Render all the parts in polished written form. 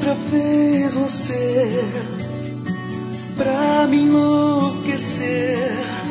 outra vez você pra me enlouquecer.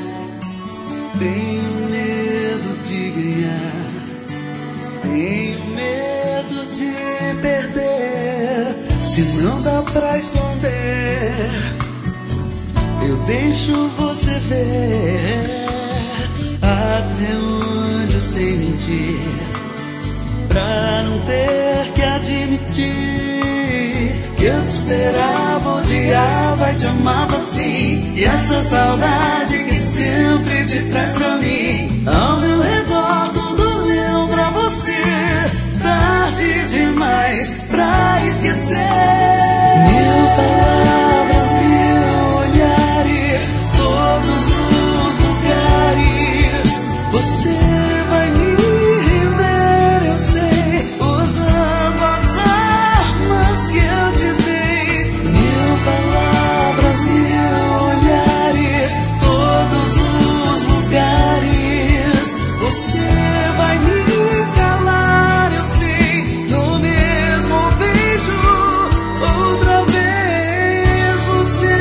Tenho medo de ganhar, tenho medo de perder. Se não dá pra esconder, eu deixo você ver até onde eu sei mentir, pra não ter que admitir que eu te esperava, odiava e te amava assim. E essa saudade que sempre te traz pra mim, ao meu redor tudo lembra você. Tarde demais pra esquecer. Mil palavras, mil olhares, todos os lugares. Você vai me render, eu sei, usando as armas que eu te dei. Mil palavras, mil olhares, todos os lugares. Você vai me calar, eu sei, no mesmo beijo, outra vez você.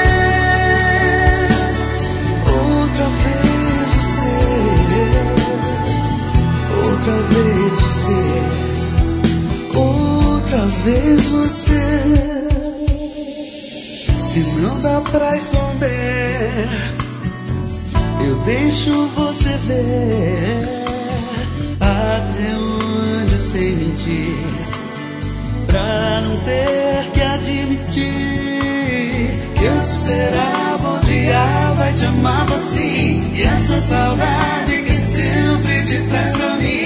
Outra vez você. Outra vez você. Outra vez você. Se não dá pra esconder, eu deixo você ver até onde eu sei mentir, pra não ter que admitir que eu te esperava, odiava e te amava assim. E essa saudade que sempre te traz pra mim,